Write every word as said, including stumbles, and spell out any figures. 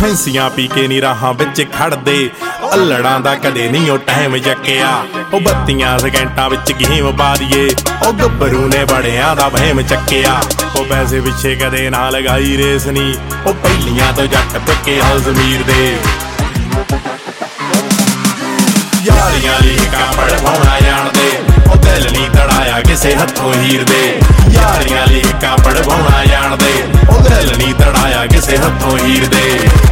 ਫੈਂਸੀਆਂ ਪੀ ਕੇ ਨੀ ਰਾਹਾਂ ਵਿੱਚ ਖੜਦੇ ਅਲੜਾਂ ਦਾ ਕਦੇ ਨਹੀਂ ਉਹ ਟਾਈਮ ਚੱਕਿਆ ਉਹ ਬੱਤੀਆਂ ਸਕਿੰਟਾਂ ਵਿੱਚ ਗੇਮ ਬਾਰੀਏ ਉਹ ਗੱਭਰੂ ਨੇ ਬੜਿਆਂ ਦਾ ਵਹਿਮ ਚੱਕਿਆ ਉਹ ਪੈਸੇ ਪਿੱਛੇ ਕਦੇ ਨਾ ਲਗਾਈ ਰੇਸ ਨੀ ਉਹ ਪਹਿਲੀਆਂ ਤੋਂ ਜੱਟ ਪੱਕੇ ਹੋ ਜ਼ਮੀਰ ਦੇ ਯਾਰੀਆਂ ਲੀਕਾਂ ਪੜਵਾਉਣਾ ਜਾਣਦੇ ਉਹ ਦਿਲ ਨਹੀਂ ਤੜਾਇਆ ਕਿਸੇ ਹੱਥੋਂ ਹੀਰ ਦੇ ਯਾਰੀਆਂ ਲੀਕਾਂ ਪੜਵਾਉਣਾ ਜਾਣਦੇ ਉਹ ਦਿਲ ਨਹੀਂ ਤੜਾਇਆ ਕਿਸੇ ਹੱਥੋਂ ਹੀਰ ਦੇ